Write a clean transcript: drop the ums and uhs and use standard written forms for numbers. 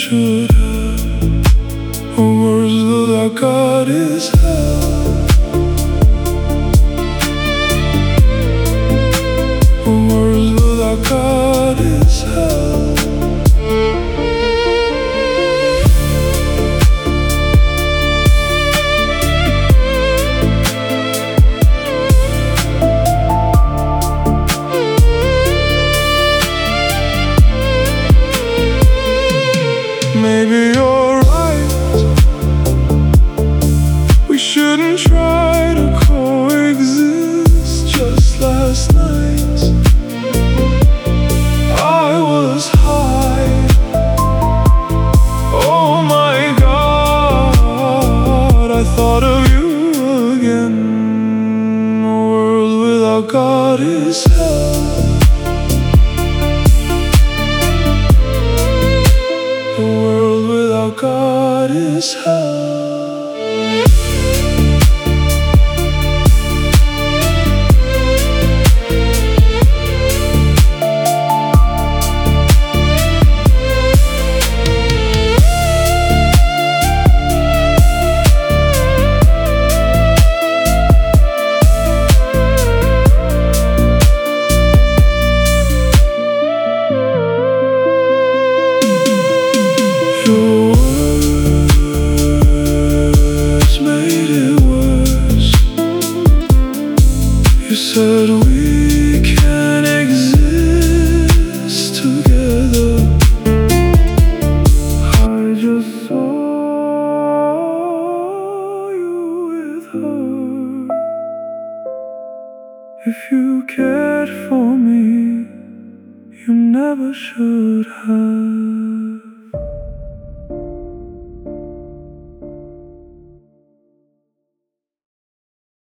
should have. Words without God is hell. Words without God is hell. Maybe you're right, we shouldn't try to coexist. Just last night I was high. Oh my God, I thought of you again. A world without God is hell. The world without God is hell. Your words made it worse. You said we can't exist together. I just saw you with her. If you cared for me, you never should have.